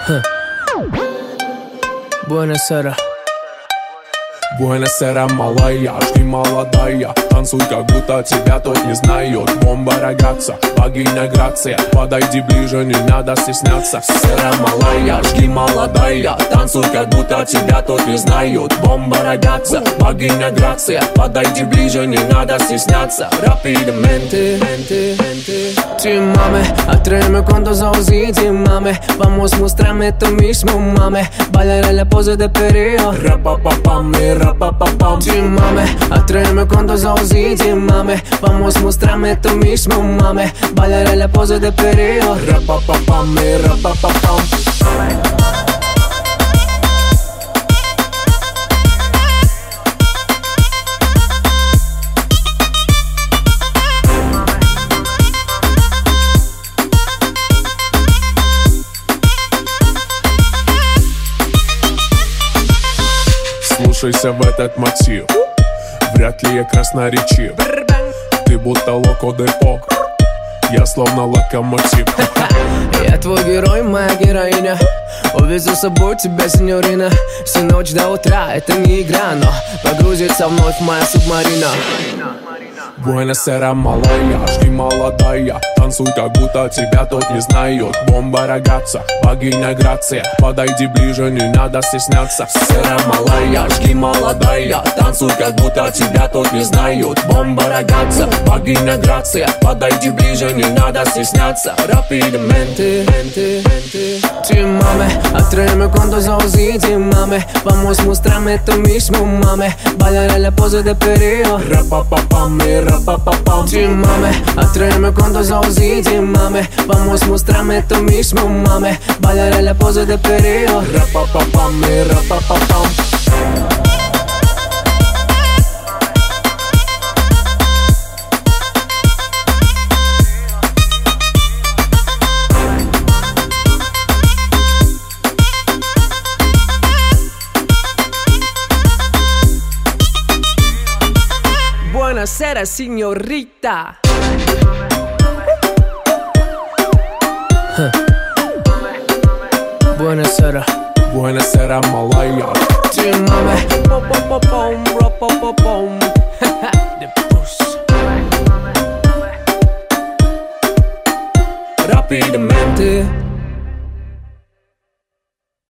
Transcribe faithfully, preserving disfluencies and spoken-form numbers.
Huh. Buonasera. Буэносера, малая, жди молодая. Танцуй, как будто тебя тут не знают. Бомба рогатца, богиня Грация. Подойди ближе, не надо стесняться. Сера, малая, жди молодая. Танцуй, как будто тебя тут не знают. Бомба рогатца, богиня Грация. Подойди ближе, не надо стесняться. Rapidamente, mente, mente. Ti mame, attraermi quando sausi ti mame. Vamos, mostrarme tú mismo, mame. Bailar la pose de pereo. Rapapapam, rapapapam. Ti mame, attraermi quando sausi ti mame. Vamos, mostrarme tú mismo, mame. Bailar la pose de pereo. Rapapapam, rapapapam. Слушайся в этот мотив. Вряд ли я красноречив. Ты будто локо депо. Я словно локомотив. Я твой герой, моя героиня. Увезу с собой тебя, сеньорина. Всю ночь до утра, это не игра, но погрузится вновь моя субмарина. Буэносера, малая, жди молодая. Танцуй, как будто тебя тут не знают. Бомба рогатца, богиня Грация. Подойди ближе, не надо стесняться. Сера, малая, жди молодая. Танцуй, как будто тебя тут не знают. Бомба рогатца, богиня Грация. Подойди ближе, не надо стесняться. Rapidamente, mente, mente. Ti mame, attraermi quando sausi ti mame. Vamos, mostrarme tú mismo, mame. Bailar la pose de pereo. Rapapapam, rapapapam. Ti mame, attraermi quando sausi ti mame. Vamos, mostrarme tú mismo, mame. Bailar la pose de pereo. Rapapapam, rapapapam. Buonasera, signorita. Huh. Buonasera. Буэносера, малая. Ti mame, pom pom pom pom, pom pom pom.